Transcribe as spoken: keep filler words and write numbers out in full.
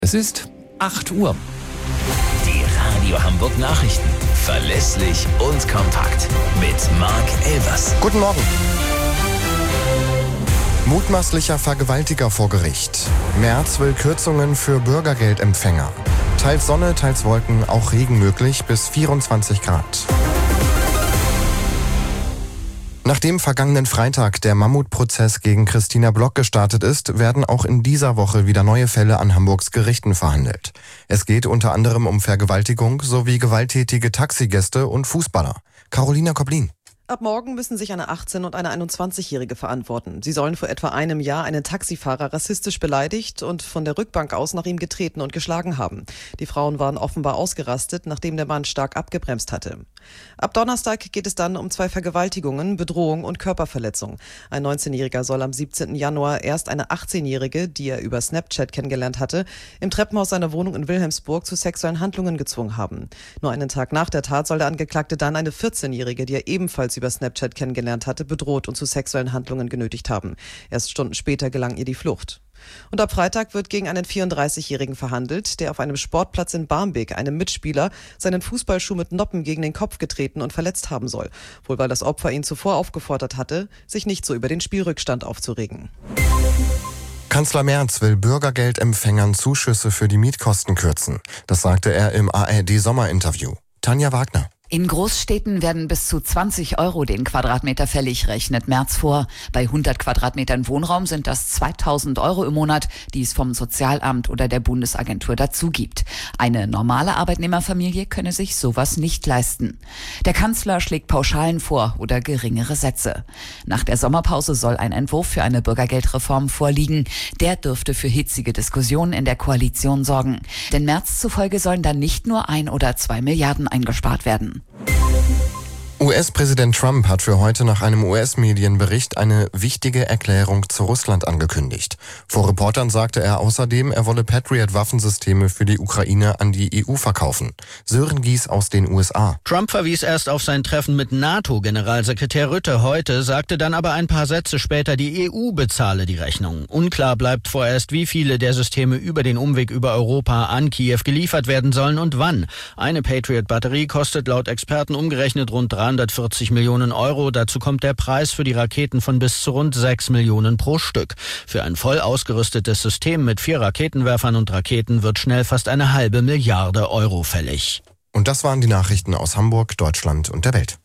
Es ist acht Uhr. Die Radio Hamburg Nachrichten. Verlässlich und kompakt. Mit Marc Elvers. Guten Morgen. Mutmaßlicher Vergewaltiger vor Gericht. Merz will Kürzungen für Bürgergeldempfänger. Teils Sonne, teils Wolken, auch Regen möglich bis vierundzwanzig Grad. Nachdem vergangenen Freitag der Mammutprozess gegen Christina Block gestartet ist, werden auch in dieser Woche wieder neue Fälle an Hamburgs Gerichten verhandelt. Es geht unter anderem um Vergewaltigung sowie gewalttätige Taxigäste und Fußballer. Carolina Koblin. Ab morgen müssen sich eine achtzehn- und eine einundzwanzigjährige verantworten. Sie sollen vor etwa einem Jahr einen Taxifahrer rassistisch beleidigt und von der Rückbank aus nach ihm getreten und geschlagen haben. Die Frauen waren offenbar ausgerastet, nachdem der Mann stark abgebremst hatte. Ab Donnerstag geht es dann um zwei Vergewaltigungen, Bedrohung und Körperverletzung. Ein neunzehnjähriger soll am siebzehnten Januar erst eine achtzehnjährige, die er über Snapchat kennengelernt hatte, im Treppenhaus seiner Wohnung in Wilhelmsburg zu sexuellen Handlungen gezwungen haben. Nur einen Tag nach der Tat soll der Angeklagte dann eine vierzehnjährige, die er ebenfalls über Snapchat kennengelernt hatte, bedroht und zu sexuellen Handlungen genötigt haben. Erst Stunden später gelang ihr die Flucht. Und ab Freitag wird gegen einen vierunddreißigjährigen verhandelt, der auf einem Sportplatz in Barmbek einem Mitspieler seinen Fußballschuh mit Noppen gegen den Kopf getreten und verletzt haben soll. Wohl weil das Opfer ihn zuvor aufgefordert hatte, sich nicht so über den Spielrückstand aufzuregen. Kanzler Merz will Bürgergeldempfängern Zuschüsse für die Mietkosten kürzen. Das sagte er im A R D-Sommerinterview. Tanja Wagner. In Großstädten werden bis zu zwanzig Euro den Quadratmeter fällig, rechnet Merz vor. Bei hundert Quadratmetern Wohnraum sind das zweitausend Euro im Monat, die es vom Sozialamt oder der Bundesagentur dazu gibt. Eine normale Arbeitnehmerfamilie könne sich sowas nicht leisten. Der Kanzler schlägt Pauschalen vor oder geringere Sätze. Nach der Sommerpause soll ein Entwurf für eine Bürgergeldreform vorliegen. Der dürfte für hitzige Diskussionen in der Koalition sorgen. Denn Merz zufolge sollen dann nicht nur ein oder zwei Milliarden eingespart werden. U S-Präsident Trump hat für heute nach einem U S-Medienbericht eine wichtige Erklärung zu Russland angekündigt. Vor Reportern sagte er außerdem, er wolle Patriot-Waffensysteme für die Ukraine an die E U verkaufen. Sören Gies aus den U S A. Trump verwies erst auf sein Treffen mit NATO-Generalsekretär Rutte heute, sagte dann aber ein paar Sätze später, die E U bezahle die Rechnung. Unklar bleibt vorerst, wie viele der Systeme über den Umweg über Europa an Kiew geliefert werden sollen und wann. Eine Patriot-Batterie kostet laut Experten umgerechnet rund dreihundertvierzig Millionen Euro. Dazu kommt der Preis für die Raketen von bis zu rund sechs Millionen pro Stück. Für ein voll ausgerüstetes System mit vier Raketenwerfern und Raketen wird schnell fast eine halbe Milliarde Euro fällig. Und das waren die Nachrichten aus Hamburg, Deutschland und der Welt.